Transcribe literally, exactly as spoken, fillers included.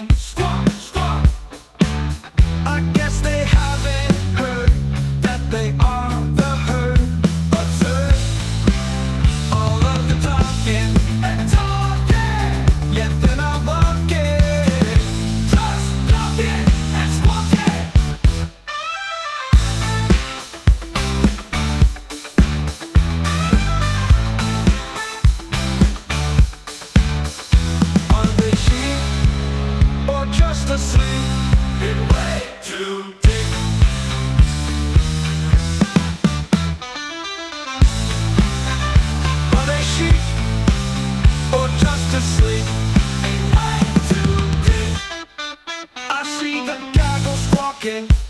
Squawk, squawk. I guess they haven't heard that they are the herd. Observe all of the talking and talking, yet they're not walking. Just talking and squawking. Are they sheep or just asleep? Been way too deep. Are they sheep or just asleep? Been way too deep. I see the gaggle squawking